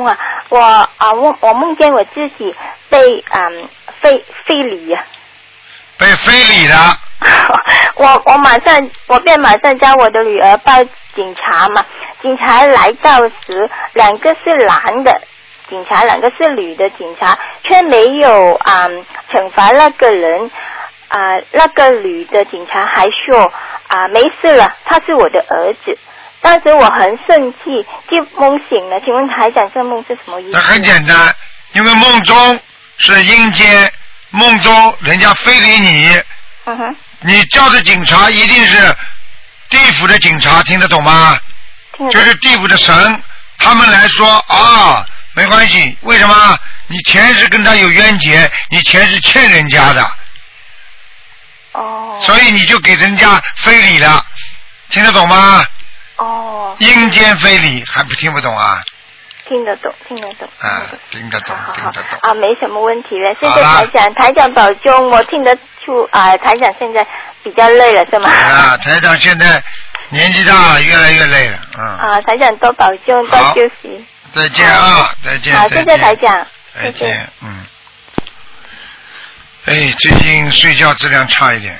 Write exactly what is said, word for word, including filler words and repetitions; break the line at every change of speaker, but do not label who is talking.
中啊，我啊我我梦见我自己被嗯非非礼呀、
啊，被非礼了。
我我马上我便马上叫我的女儿报警察嘛，警察来到时，两个是男的警察，两个是女的警察，却没有啊、嗯、惩罚那个人啊、呃，那个女的警察还说啊、呃、没事了，他是我的儿子。当时我很生气，就梦醒了。请问台长，这梦是什么意思？
那很简单，因为梦中是阴间，梦中人家非礼你，
嗯哼，
你叫的警察一定是地府的警察，听得懂吗？
听得懂。
就是地府的神，他们来说啊，没关系，为什么？你前世跟他有冤结，你前世欠人家的，
哦，
所以你就给人家非礼了，听得懂吗？
哦，
阴间非礼还不听不懂啊？
听得懂，听得懂。
啊，听得懂，
好好好
听得懂。
啊，没什么问题了。谢谢台长，台长保重。我听得出啊，台长现在比较累了，是吗？
啊，台长现在年纪大了，越来越累了，嗯。
啊，台长多保重，多休息。
再见啊，再见。
好，谢谢台长。
再见，嗯。哎，最近睡觉质量差一点。